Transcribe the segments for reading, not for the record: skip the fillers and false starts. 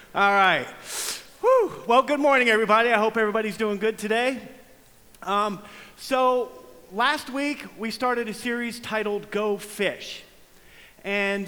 All right. Whew. Well, good morning, everybody. I hope everybody's doing good today. So last week, we started a series titled Go Fish. And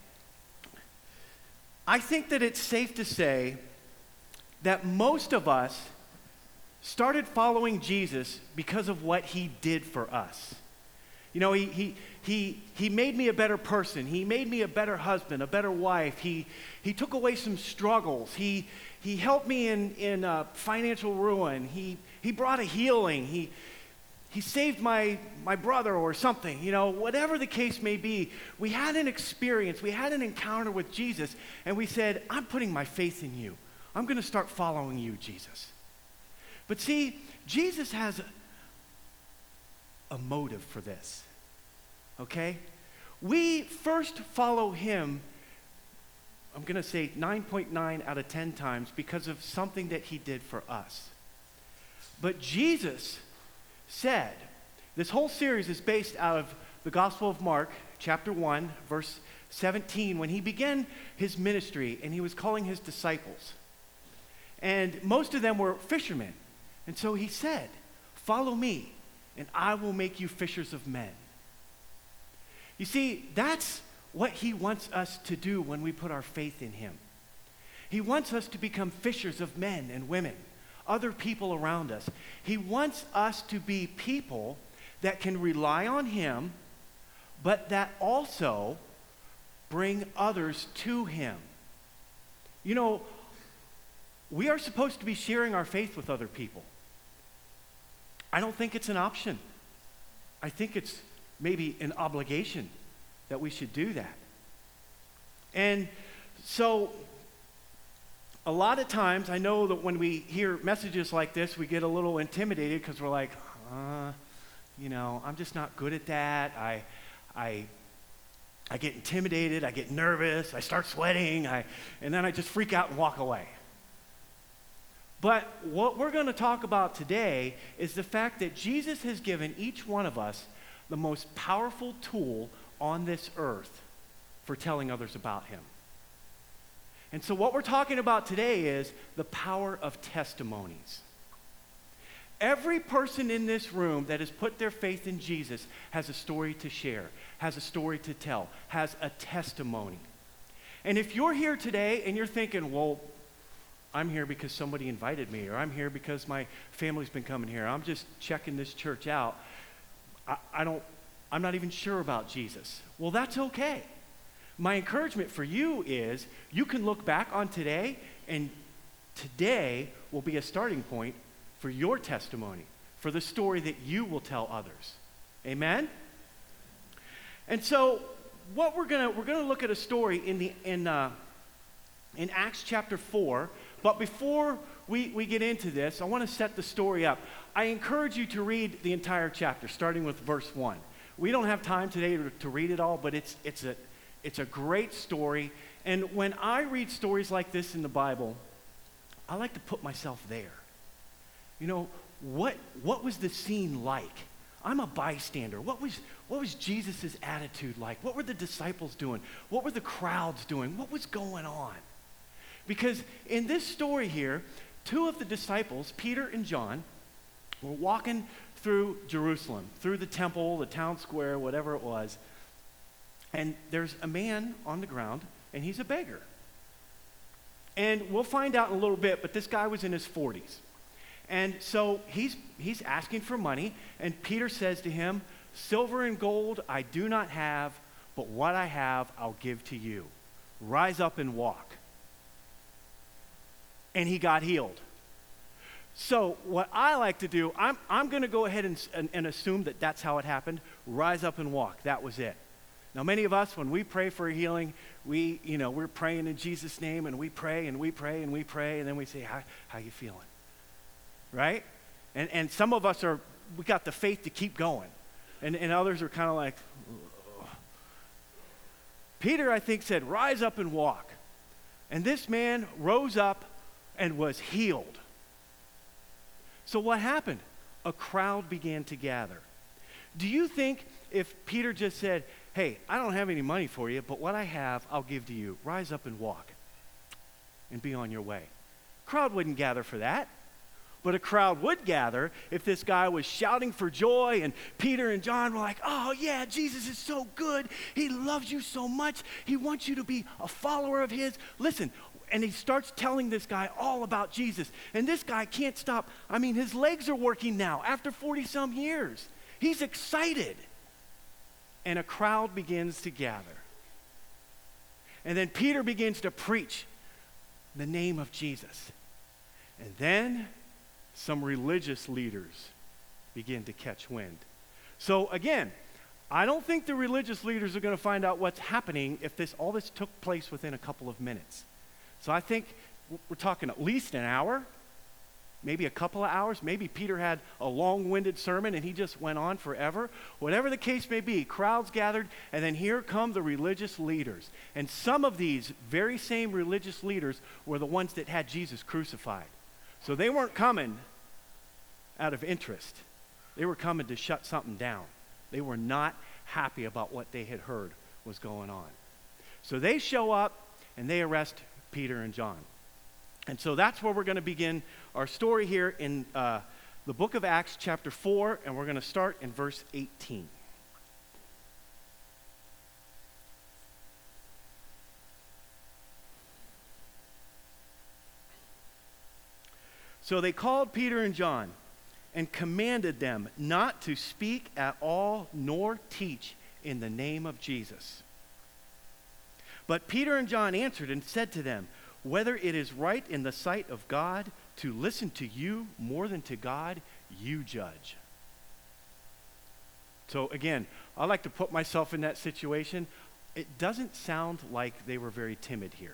I think that it's safe to say that most of us started following Jesus because of what he did for us. You know, he made me a better person. He made me a better husband, a better wife. He took away some struggles. He helped me in financial ruin. He brought a healing. He saved my brother or something. You know, whatever the case may be, we had an experience. We had an encounter with Jesus, and we said, I'm putting my faith in you. I'm going to start following you, Jesus. But see, Jesus has a motive for this, okay? We first follow him, I'm going to say 9.9 out of 10 times because of something that he did for us. But Jesus said, this whole series is based out of the Gospel of Mark, chapter 1, verse 17, when he began his ministry and he was calling his disciples. And most of them were fishermen. And so he said, follow me, and I will make you fishers of men. You see, that's what he wants us to do when we put our faith in him. He wants us to become fishers of men and women, other people around us. He wants us to be people that can rely on him, but that also bring others to him. You know, we are supposed to be sharing our faith with other people. I don't think it's an option. I think it's maybe an obligation that we should do that. And so a lot of times, I know that when we hear messages like this, we get a little intimidated because we're like, you know, I'm just not good at that. I get intimidated, I get nervous, I start sweating, and then I just freak out and walk away. But what we're going to talk about today is the fact that Jesus has given each one of us the most powerful tool on this earth for telling others about him. And so what we're talking about today is the power of testimonies. Every person in this room that has put their faith in Jesus has a story to share, has a story to tell, has a testimony. And if you're here today and you're thinking, well, I'm here because somebody invited me, or I'm here because my family's been coming here. I'm just checking this church out. I'm not even sure about Jesus. Well, that's okay. My encouragement for you is you can look back on today, and today will be a starting point for your testimony, for the story that you will tell others. Amen? And so what we're gonna look at a story in Acts chapter 4. But before we get into this, I want to set the story up. I encourage you to read the entire chapter, starting with verse 1. We don't have time today to read it all, but it's a great story. And when I read stories like this in the Bible, I like to put myself there. You know, what was the scene like? I'm a bystander. What was Jesus' attitude like? What were the disciples doing? What were the crowds doing? What was going on? Because in this story here, two of the disciples, Peter and John, were walking through Jerusalem, through the temple, the town square, whatever it was. And there's a man on the ground, and he's a beggar. And we'll find out in a little bit, but this guy was in his 40s. And so he's asking for money, and Peter says to him, silver and gold I do not have, but what I have I'll give to you. Rise up and walk. And he got healed. So what I like to do, I'm going to go ahead and assume that that's how it happened. Rise up and walk. That was it. Now, many of us, when we pray for a healing, we're praying in Jesus' name, and we pray, and we pray, and we pray, and then we say, how you feeling? Right? And some of us we got the faith to keep going. And others are kind of like, ugh. Peter, I think, said, rise up and walk. And this man rose up and was healed. So what happened? A crowd began to gather. Do you think if Peter just said, hey, I don't have any money for you, but what I have, I'll give to you. Rise up and walk. and be on your way. Crowd wouldn't gather for that. But a crowd would gather if this guy was shouting for joy and Peter and John were like, oh yeah, Jesus is so good. He loves you so much. He wants you to be a follower of his. Listen, and he starts telling this guy all about Jesus. And this guy can't stop. I mean, his legs are working now after 40 some years. He's excited. And a crowd begins to gather. And then Peter begins to preach the name of Jesus. And then some religious leaders begin to catch wind. So again, I don't think the religious leaders are going to find out what's happening if all this took place within a couple of minutes. So I think we're talking at least an hour, maybe a couple of hours. Maybe Peter had a long-winded sermon and he just went on forever. Whatever the case may be, crowds gathered, and then here come the religious leaders. And some of these very same religious leaders were the ones that had Jesus crucified. So they weren't coming out of interest. They were coming to shut something down. They were not happy about what they had heard was going on. So they show up and they arrest Peter and John. And so that's where we're going to begin our story here in the book of Acts chapter 4, and we're going to start in verse 18. So they called Peter and John and commanded them not to speak at all nor teach in the name of Jesus. But Peter and John answered and said to them, whether it is right in the sight of God to listen to you more than to God, you judge. So again, I like to put myself in that situation. It doesn't sound like they were very timid here.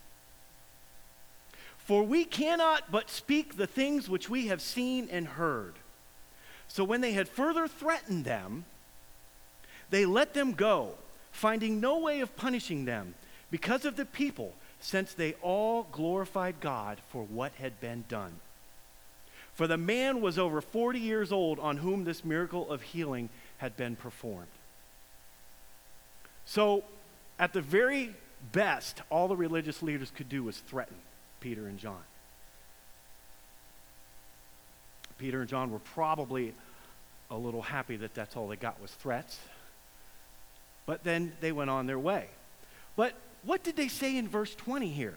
For we cannot but speak the things which we have seen and heard. So when they had further threatened them, they let them go, finding no way of punishing them because of the people, since they all glorified God for what had been done. For the man was over 40 years old on whom this miracle of healing had been performed. So at the very best, all the religious leaders could do was threaten Peter and John. Peter and John were probably a little happy that that's all they got was threats. But then they went on their way. But what did they say in verse 20 here?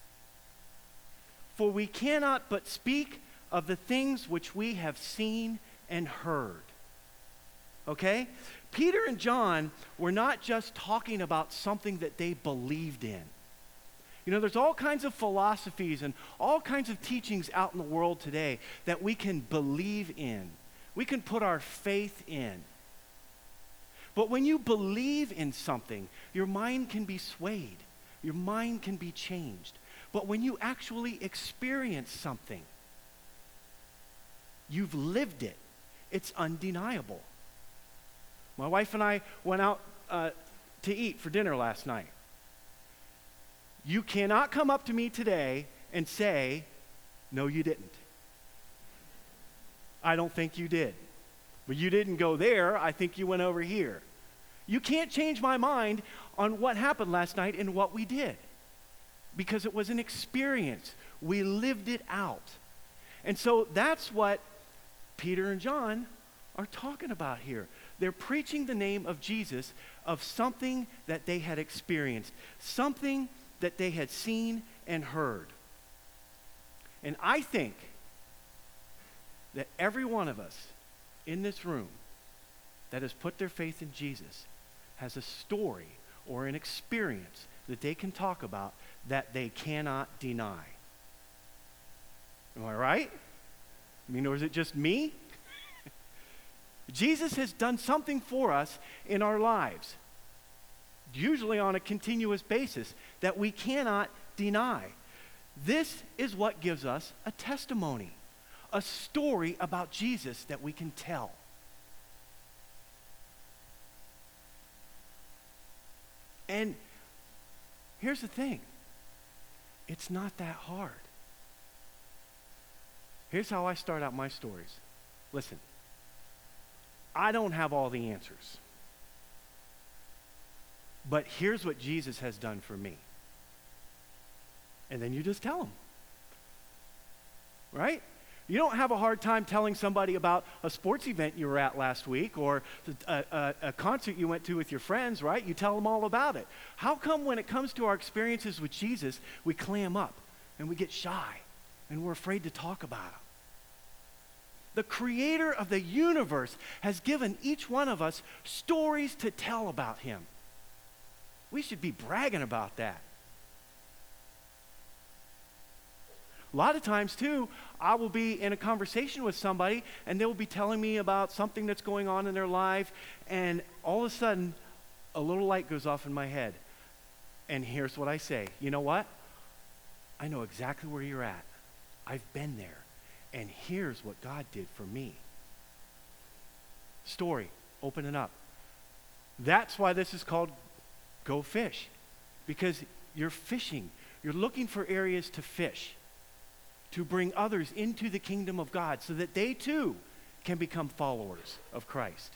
For we cannot but speak of the things which we have seen and heard. Okay? Peter and John were not just talking about something that they believed in. You know, there's all kinds of philosophies and all kinds of teachings out in the world today that we can believe in. We can put our faith in. But when you believe in something, your mind can be swayed. Your mind can be changed. But when you actually experience something, you've lived it. It's undeniable. My wife and I went out to eat for dinner last night. You cannot come up to me today and say, no, you didn't. I don't think you did. But you didn't go there. I think you went over here. You can't change my mind on what happened last night and what we did. Because it was an experience. We lived it out. And so that's what Peter and John are talking about here. They're preaching the name of Jesus, of something that they had experienced. Something that they had seen and heard. And I think that every one of us in this room that has put their faith in Jesus has a story or an experience that they can talk about that they cannot deny. Am I right? I mean, or is it just me? Jesus has done something for us in our lives, usually on a continuous basis, that we cannot deny. This is what gives us a testimony, a story about Jesus that we can tell. And here's the thing. It's not that hard. Here's how I start out my stories. Listen, I don't have all the answers. But here's what Jesus has done for me. And then you just tell them. Right? You don't have a hard time telling somebody about a sports event you were at last week or a concert you went to with your friends, right? You tell them all about it. How come when it comes to our experiences with Jesus, we clam up and we get shy and we're afraid to talk about him? The creator of the universe has given each one of us stories to tell about him. We should be bragging about that. A lot of times, too, I will be in a conversation with somebody, and they will be telling me about something that's going on in their life, and all of a sudden, a little light goes off in my head. And here's what I say. You know what? I know exactly where you're at. I've been there. And here's what God did for me. Story, open it up. That's why this is called Go Fish. Because you're fishing. You're looking for areas to fish, to bring others into the kingdom of God so that they too can become followers of Christ.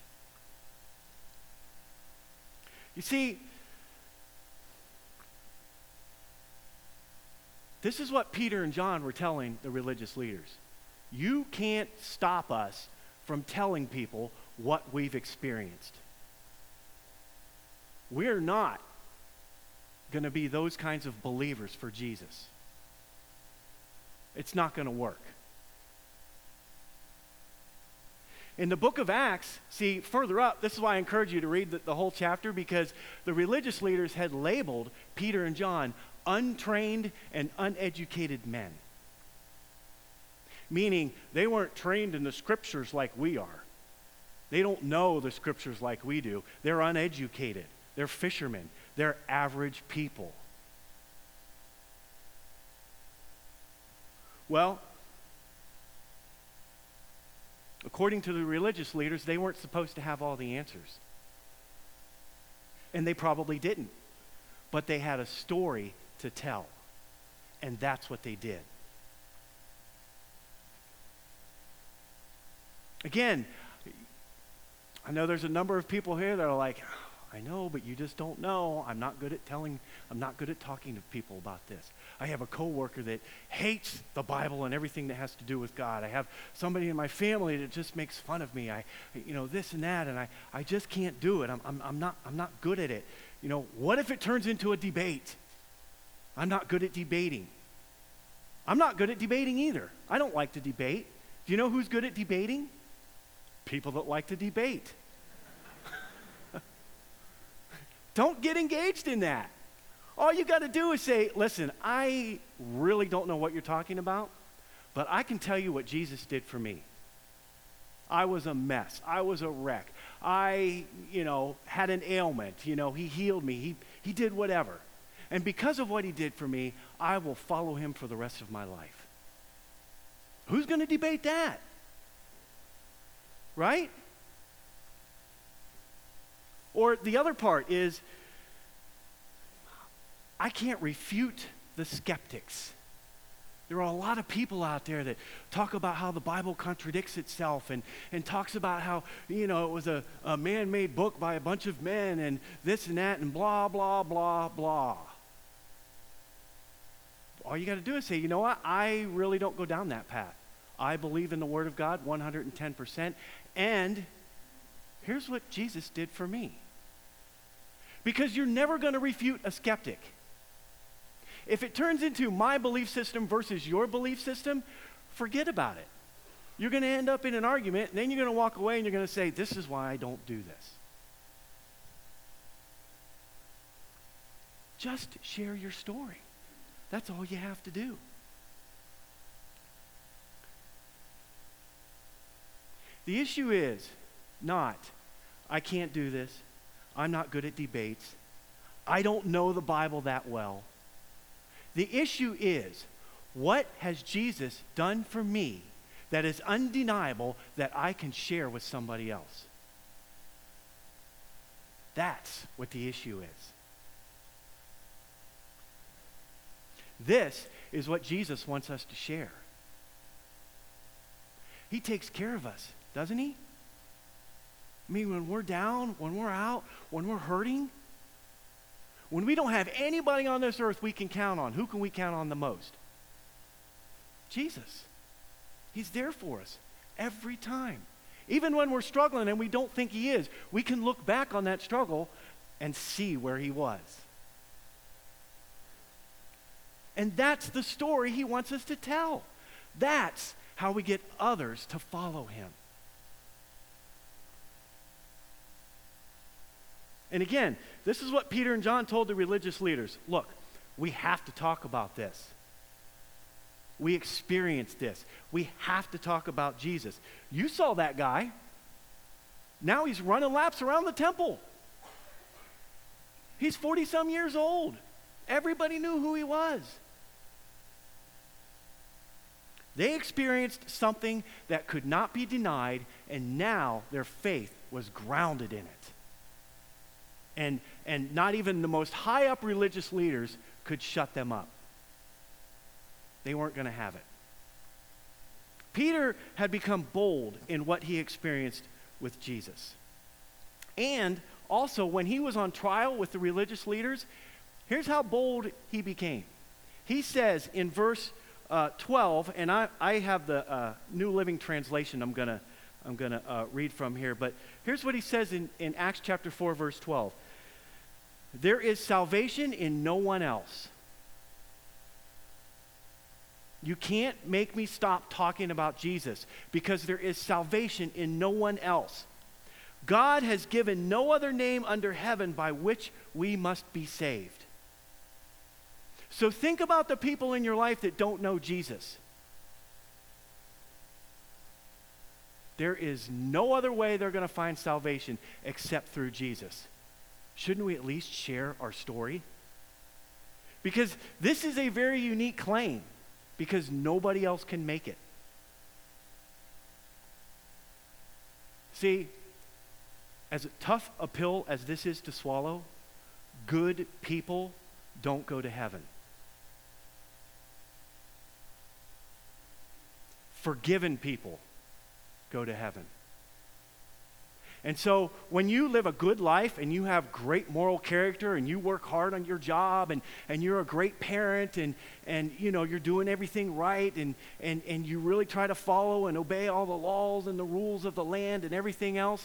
You see, this is what Peter and John were telling the religious leaders. You can't stop us from telling people what we've experienced. We're not going to be those kinds of believers for Jesus. It's not going to work. In the book of Acts, see, further up, this is why I encourage you to read the whole chapter, because the religious leaders had labeled Peter and John untrained and uneducated men. Meaning they weren't trained in the scriptures like we are. They don't know the scriptures like we do. They're uneducated. They're fishermen. They're average people. Well, according to the religious leaders, they weren't supposed to have all the answers. And they probably didn't. But they had a story to tell. And that's what they did. Again, I know there's a number of people here that are like, I know, but you just don't know. I'm not good at talking to people about this. I have a coworker that hates the Bible and everything that has to do with God. I have somebody in my family that just makes fun of me. This and that, and I just can't do it. I'm not good at it. What if it turns into a debate? I'm not good at debating. I'm not good at debating either. I don't like to debate. Do you know who's good at debating? People that like to debate. Don't get engaged in that. All you got to do is say, listen, I really don't know what you're talking about, but I can tell you what Jesus did for me. I was a mess. I was a wreck. I, had an ailment. He healed me. He did whatever. And because of what he did for me, I will follow him for the rest of my life. Who's going to debate that? Right? Or the other part is, I can't refute the skeptics. There are a lot of people out there that talk about how the Bible contradicts itself and talks about how, it was a man-made book by a bunch of men and this and that and blah, blah, blah, blah. All you got to do is say, you know what? I really don't go down that path. I believe in the Word of God 110%. And here's what Jesus did for me. Because you're never going to refute a skeptic. If it turns into my belief system versus your belief system, forget about it. You're going to end up in an argument, and then you're going to walk away and you're going to say, this is why I don't do this. Just share your story. That's all you have to do. The issue is not, I can't do this. I'm not good at debates. I don't know the Bible that well. The issue is, what has Jesus done for me that is undeniable that I can share with somebody else? That's what the issue is. This is what Jesus wants us to share. He takes care of us, doesn't he? I mean, when we're down, when we're out, when we're hurting, When we don't have anybody on this earth we can count on, who can we count on the most? Jesus. He's there for us every time. Even when we're struggling and we don't think he is, we can look back on that struggle and see where he was. And that's the story he wants us to tell. That's how we get others to follow him. And again, this is what Peter and John told the religious leaders. Look, we have to talk about this. We experienced this. We have to talk about Jesus. You saw that guy. Now he's running laps around the temple. He's 40-some years old. Everybody knew who he was. They experienced something that could not be denied, and now their faith was grounded in it. And not even the most high-up religious leaders could shut them up. They weren't going to have it. Peter had become bold in what he experienced with Jesus. And also, when he was on trial with the religious leaders, here's how bold he became. He says in verse 12, and I have the New Living Translation I'm going to read from here, but here's what he says in Acts chapter 4, verse 12. There is salvation in no one else. You can't make me stop talking about Jesus because there is salvation in no one else. God has given no other name under heaven by which we must be saved. So think about the people in your life that don't know Jesus. There is no other way they're going to find salvation except through Jesus. Shouldn't we at least share our story? Because this is a very unique claim. Because nobody else can make it. See, as tough a pill as this is to swallow, good people don't go to heaven. Forgiven people go to heaven. And so when you live a good life and you have great moral character and you work hard on your job and you're a great parent and you know you're doing everything right and you really try to follow and obey all the laws and the rules of the land and everything else,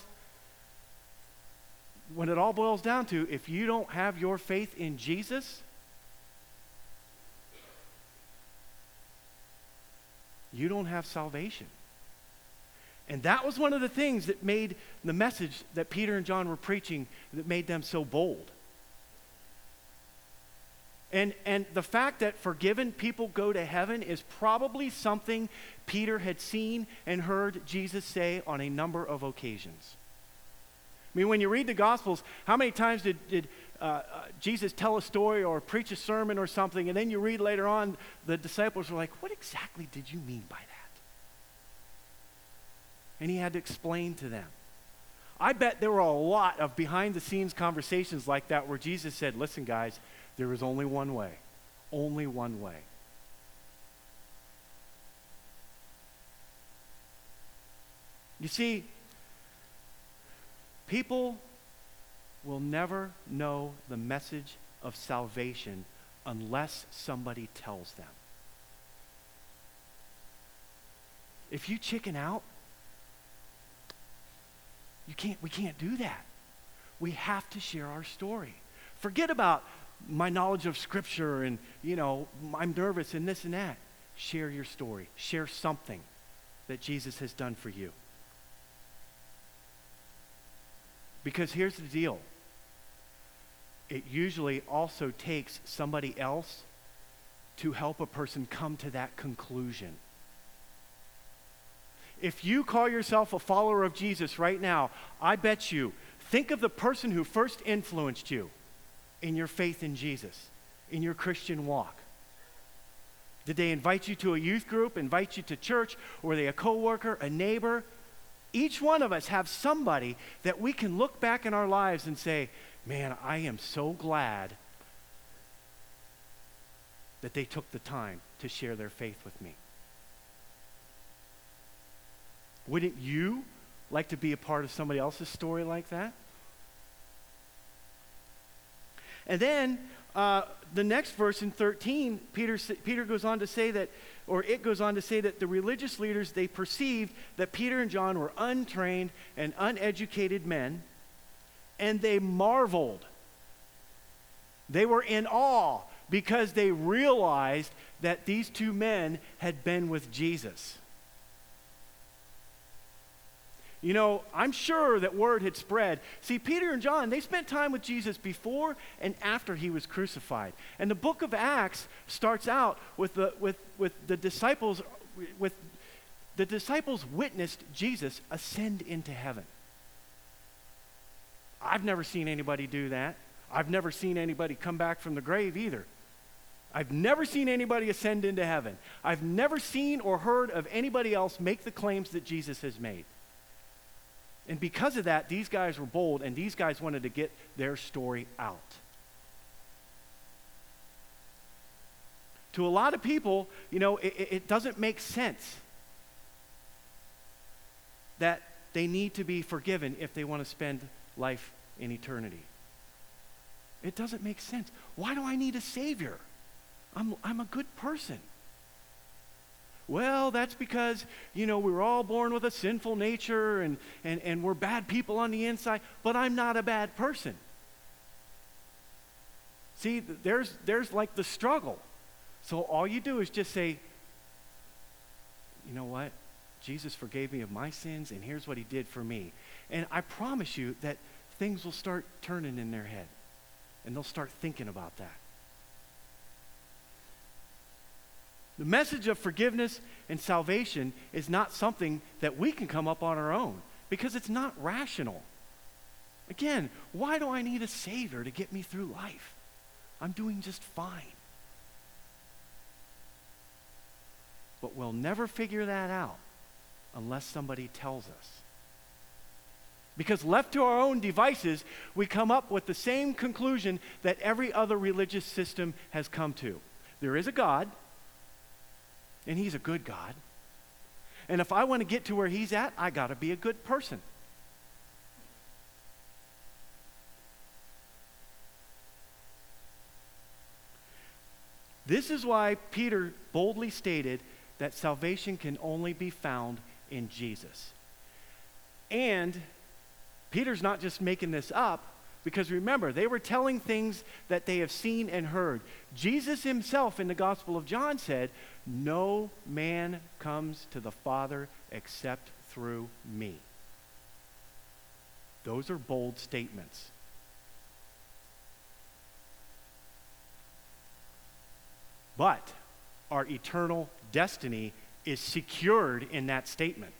when it all boils down to, if you don't have your faith in Jesus, you don't have salvation. And that was one of the things that made the message that Peter and John were preaching, that made them so bold. And the fact that forgiven people go to heaven is probably something Peter had seen and heard Jesus say on a number of occasions. I mean, when you read the Gospels, how many times did Jesus tell a story or preach a sermon or something, and then you read later on, the disciples were like, what exactly did you mean by that? And he had to explain to them. I bet there were a lot of behind-the-scenes conversations like that where Jesus said, listen, guys, there is only one way. Only one way. You see, people will never know the message of salvation unless somebody tells them. If you chicken out, we can't do that. We have to share our story. Forget about my knowledge of Scripture and, I'm nervous and this and that. Share your story. Share something that Jesus has done for you. Because here's the deal. It usually also takes somebody else to help a person come to that conclusion. If you call yourself a follower of Jesus right now, I bet you, think of the person who first influenced you in your faith in Jesus, in your Christian walk. Did they invite you to a youth group, invite you to church, or were they a coworker, a neighbor? Each one of us have somebody that we can look back in our lives and say, man, I am so glad that they took the time to share their faith with me. Wouldn't you like to be a part of somebody else's story like that? And then the next verse in 13, Peter goes on to say that, or it goes on to say that the religious leaders, they perceived that Peter and John were untrained and uneducated men, and they marveled. They were in awe because they realized that these two men had been with Jesus. You know, I'm sure that word had spread. See, Peter and John, they spent time with Jesus before and after he was crucified. And the book of Acts starts out with the disciples witnessed Jesus ascend into heaven. I've never seen anybody do that. I've never seen anybody come back from the grave either. I've never seen anybody ascend into heaven. I've never seen or heard of anybody else make the claims that Jesus has made. And because of that, these guys were bold, and these guys wanted to get their story out. To a lot of people, you know, it doesn't make sense that they need to be forgiven if they want to spend life in eternity. It doesn't make sense. Why do I need a Savior? I'm a good person. Well, that's because, you know, we were all born with a sinful nature and we're bad people on the inside, but I'm not a bad person. See, there's like the struggle. So all you do is just say, you know what? Jesus forgave me of my sins, and here's what he did for me. And I promise you that things will start turning in their head, and they'll start thinking about that. The message of forgiveness and salvation is not something that we can come up on our own because it's not rational. Again, why do I need a Savior to get me through life? I'm doing just fine. But we'll never figure that out unless somebody tells us. Because left to our own devices, we come up with the same conclusion that every other religious system has come to. There is a God, and he's a good God. And if I want to get to where he's at, I got to be a good person. This is why Peter boldly stated that salvation can only be found in Jesus. And Peter's not just making this up, because remember, they were telling things that they have seen and heard. Jesus himself in the Gospel of John said, "No man comes to the Father except through me." Those are bold statements. But our eternal destiny is secured in that statement.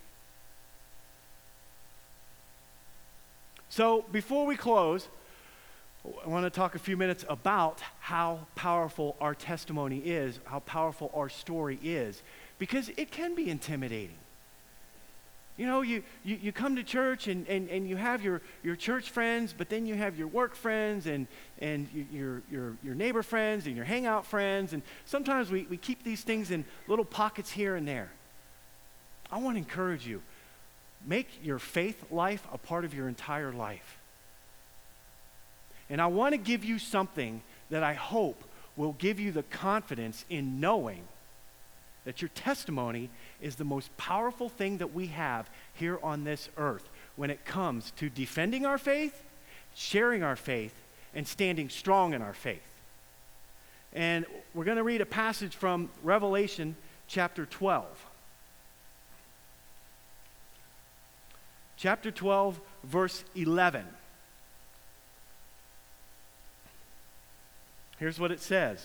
So before we close, I want to talk a few minutes about how powerful our testimony is, how powerful our story is, because it can be intimidating. You know, you come to church and you have your church friends, but then you have your work friends and your neighbor friends and your hangout friends, and sometimes we keep these things in little pockets here and there. I want to encourage you. Make your faith life a part of your entire life. And I want to give you something that I hope will give you the confidence in knowing that your testimony is the most powerful thing that we have here on this earth when it comes to defending our faith, sharing our faith, and standing strong in our faith. And we're going to read a passage from Revelation chapter 12. Chapter 12, verse 11. Here's what it says.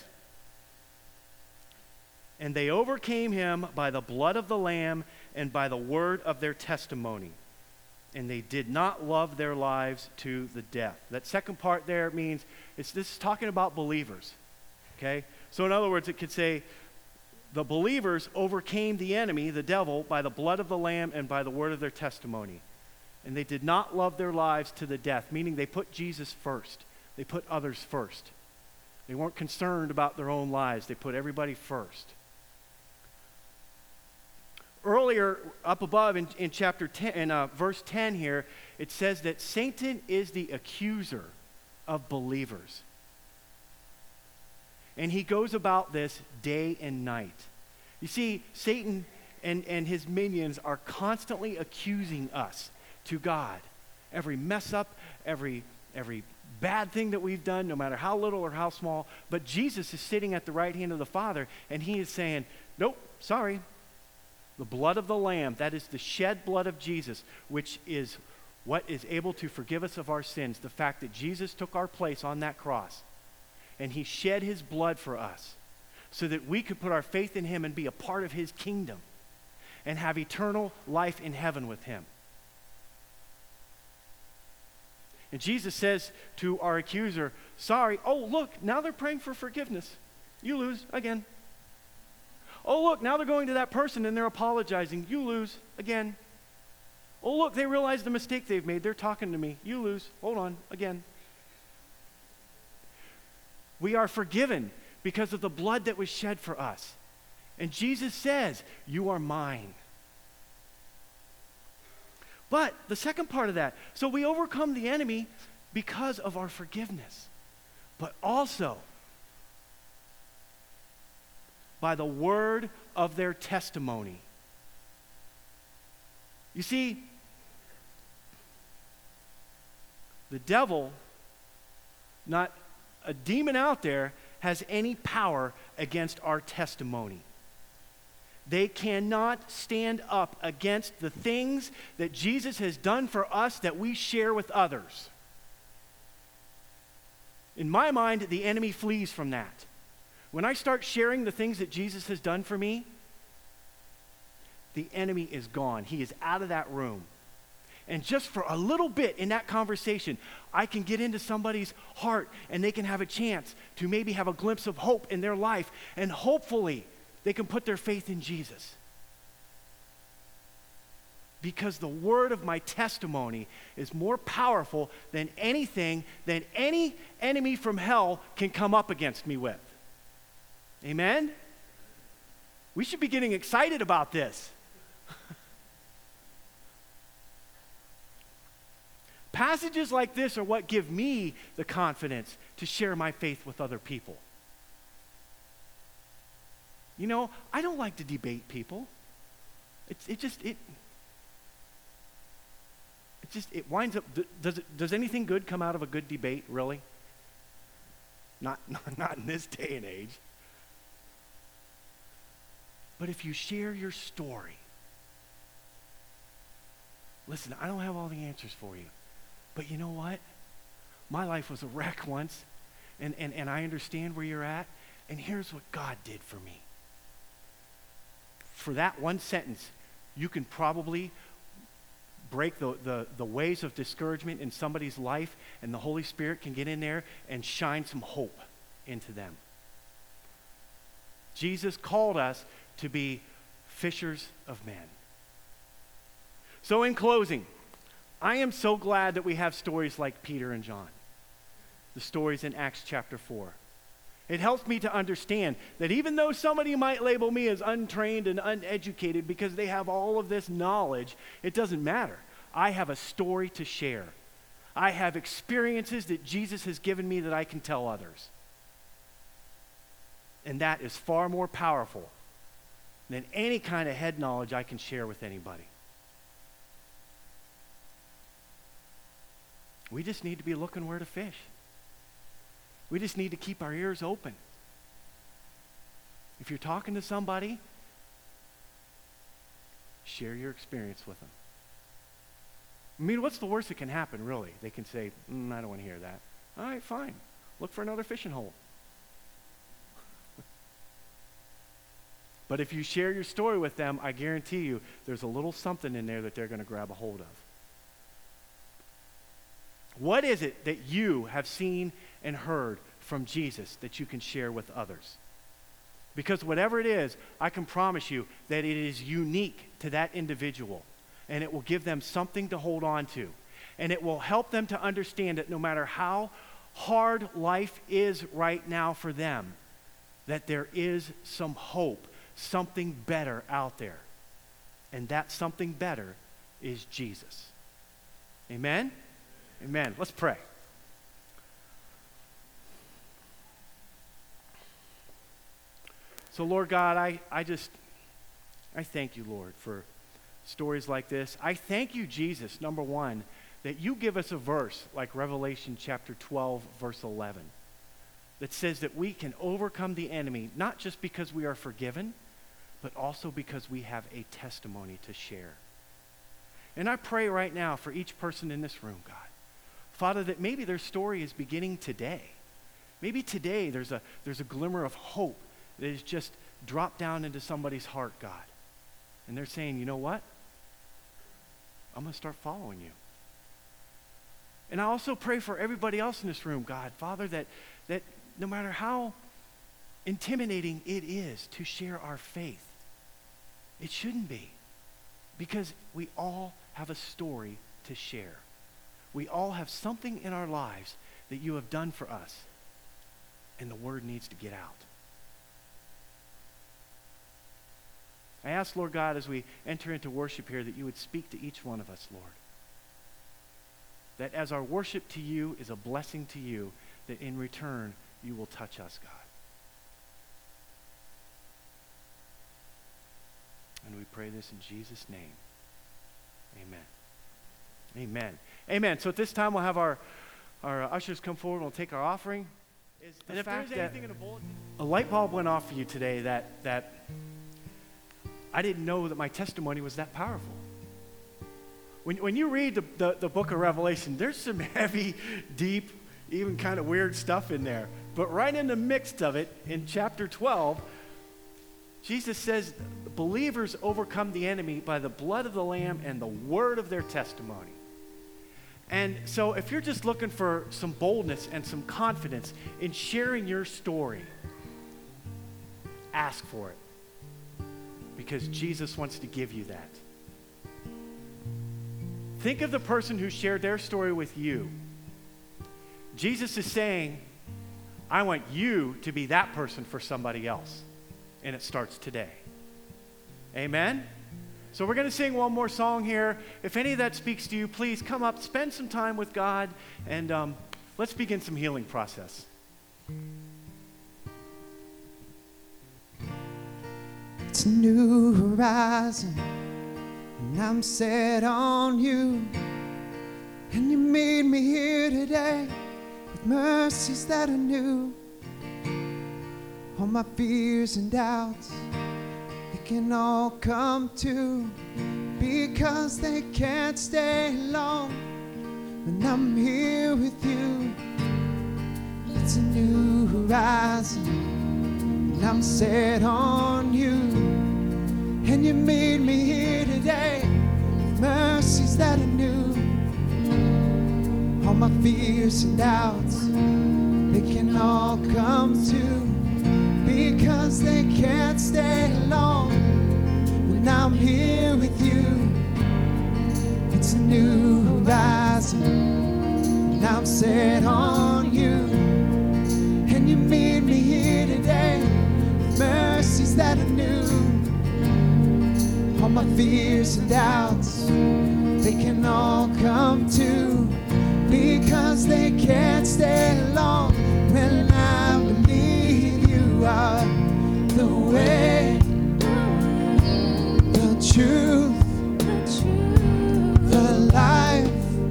"And they overcame him by the blood of the Lamb and by the word of their testimony. And they did not love their lives to the death." That second part there means, this is talking about believers. Okay? So in other words, it could say, the believers overcame the enemy, the devil, by the blood of the Lamb and by the word of their testimony. And they did not love their lives to the death, meaning they put Jesus first. They put others first. They weren't concerned about their own lives. They put everybody first. Earlier, up above in chapter 10, in verse 10 here, it says that Satan is the accuser of believers. And he goes about this day and night. You see, Satan and his minions are constantly accusing us to God. Every mess up, every bad thing that we've done, no matter how little or how small. But Jesus is sitting at the right hand of the Father, and he is saying, nope, sorry. The blood of the Lamb, that is the shed blood of Jesus, which is what is able to forgive us of our sins. The fact that Jesus took our place on that cross, and he shed his blood for us so that we could put our faith in him and be a part of his kingdom and have eternal life in heaven with him. And Jesus says to our accuser, sorry, oh, look, now they're praying for forgiveness. You lose again. Oh, look, now they're going to that person and they're apologizing. You lose again. Oh, look, they realize the mistake they've made. They're talking to me. You lose. Hold on, again. We are forgiven because of the blood that was shed for us. And Jesus says, you are mine. But the second part of that, so we overcome the enemy because of our forgiveness, but also by the word of their testimony. You see, the devil, not a demon out there, has any power against our testimony. They cannot stand up against the things that Jesus has done for us that we share with others. In my mind, the enemy flees from that. When I start sharing the things that Jesus has done for me, the enemy is gone. He is out of that room. And just for a little bit in that conversation, I can get into somebody's heart and they can have a chance to maybe have a glimpse of hope in their life, and hopefully they can put their faith in Jesus. Because the word of my testimony is more powerful than anything, than any enemy from hell can come up against me with. Amen? We should be getting excited about this. Passages like this are what give me the confidence to share my faith with other people. You know, I don't like to debate people. It winds up, does anything good come out of a good debate, really? Not in this day and age. But if you share your story, listen, I don't have all the answers for you, but you know what? My life was a wreck once, and I understand where you're at, and here's what God did for me. For that one sentence, you can probably break the ways of discouragement in somebody's life, and the Holy Spirit can get in there and shine some hope into them. Jesus called us to be fishers of men. So in closing, I am so glad that we have stories like Peter and John, the stories in Acts chapter 4. It helps me to understand that even though somebody might label me as untrained and uneducated because they have all of this knowledge, it doesn't matter. I have a story to share. I have experiences that Jesus has given me that I can tell others. And that is far more powerful than any kind of head knowledge I can share with anybody. We just need to be looking where to fish. We just need to keep our ears open. If you're talking to somebody, share your experience with them. I mean, what's the worst that can happen, really? They can say, I don't want to hear that. All right, fine. Look for another fishing hole. But if you share your story with them, I guarantee you there's a little something in there that they're going to grab a hold of. What is it that you have seen and heard from Jesus that you can share with others? Because whatever it is, I can promise you that it is unique to that individual, and it will give them something to hold on to. And it will help them to understand that no matter how hard life is right now for them, that there is some hope, something better out there. And that something better is Jesus. Amen? Amen. Let's pray. So, Lord God, I thank you, Lord, for stories like this. I thank you, Jesus, number one, that you give us a verse like Revelation chapter 12, verse 11, that says that we can overcome the enemy, not just because we are forgiven, but also because we have a testimony to share. And I pray right now for each person in this room, God, Father, that maybe their story is beginning today. Maybe today there's a glimmer of hope that is just dropped down into somebody's heart, God. And they're saying, you know what? I'm going to start following you. And I also pray for everybody else in this room, God, Father, that no matter how intimidating it is to share our faith, it shouldn't be, because we all have a story to share. We all have something in our lives that you have done for us, and the word needs to get out. I ask, Lord God, as we enter into worship here, that you would speak to each one of us, Lord. That as our worship to you is a blessing to you, that in return, you will touch us, God. And we pray this in Jesus' name. Amen. Amen. Amen. So at this time, we'll have our ushers come forward and we'll take our offering. And if there's anything in the bulletin, a light bulb went off for you today that I didn't know that my testimony was that powerful. When you read the book of Revelation, there's some heavy, deep, even kind of weird stuff in there. But right in the mix of it, in chapter 12, Jesus says, believers overcome the enemy by the blood of the Lamb and the word of their testimony. And so if you're just looking for some boldness and some confidence in sharing your story, ask for it. Because Jesus wants to give you that. Think of the person who shared their story with you. Jesus is saying, I want you to be that person for somebody else. And it starts today. Amen? So we're going to sing one more song here. If any of that speaks to you, please come up, spend some time with God, and let's begin some healing process. It's a new horizon, and I'm set on you. And you made me here today with mercies that are new. All my fears and doubts, they can all come to, because they can't stay long when I'm here with you. It's a new horizon, and I'm set on you. And you made me here today with mercies that are new. All my fears and doubts, they can all come to, because they can't stay long when I'm here with you. It's a new horizon, and I'm set on you. And you made me here today with mercies that are new. All my fears and doubts, they can all come to, because they can't stay long when I believe you are the way, the truth, the life.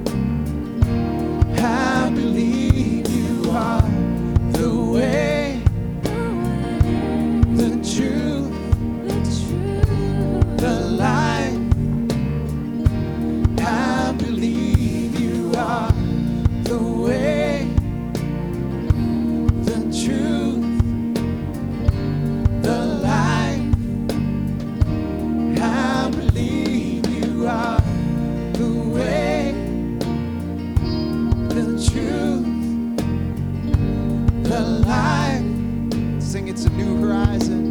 I believe you are the way, the truth, the life. I believe you are the way, the truth, the life. I believe you are the way, the truth, the life. Sing, it's a new horizon.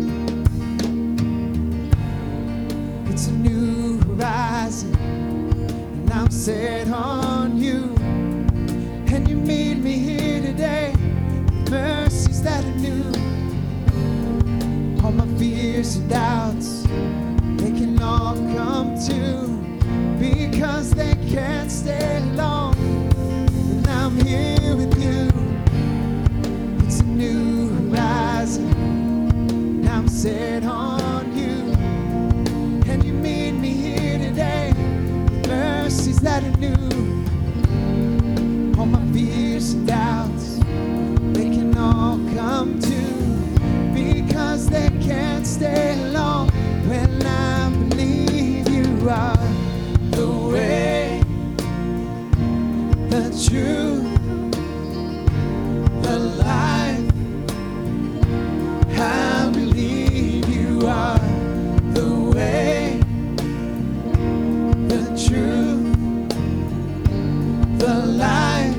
It's a new horizon, and I'm set on you. And you made me here today, mercies that are new. All my fears and doubts, they can all come to, because they can't stay long when I'm here with you. It's a new horizon, and I'm set on you. And you meet me here today with mercies that are new. All my fears and doubts, they can all come to, because they can't stay long when I believe you are the way, the truth, the life. I believe you are the way, the truth, the life.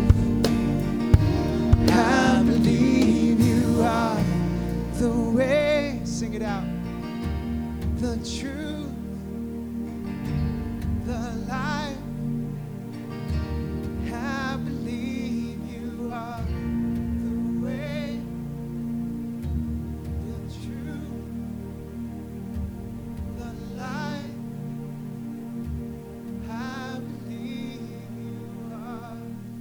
I believe you are the way. Sing it out. The truth, the life. I believe you are the way, the truth, the life. I believe you are.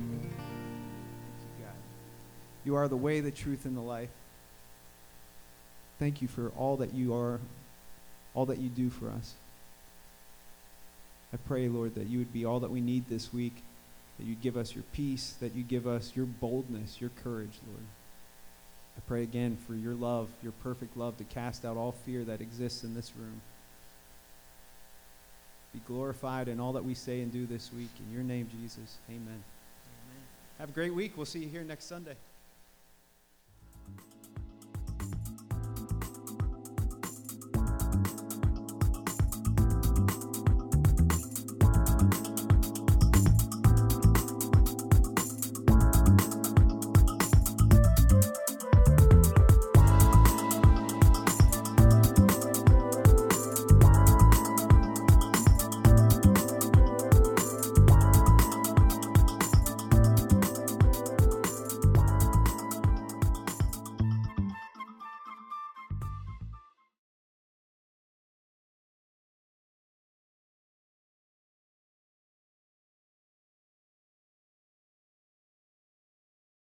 God, you are the way, the truth, and the life. Thank you for all that you are, all that you do for us. I pray, Lord, that you would be all that we need this week, that you'd give us your peace, that you give us your boldness, your courage, Lord. I pray again for your love, your perfect love, to cast out all fear that exists in this room. Be glorified in all that we say and do this week. In your name, Jesus, amen. Have a great week. We'll see you here next Sunday.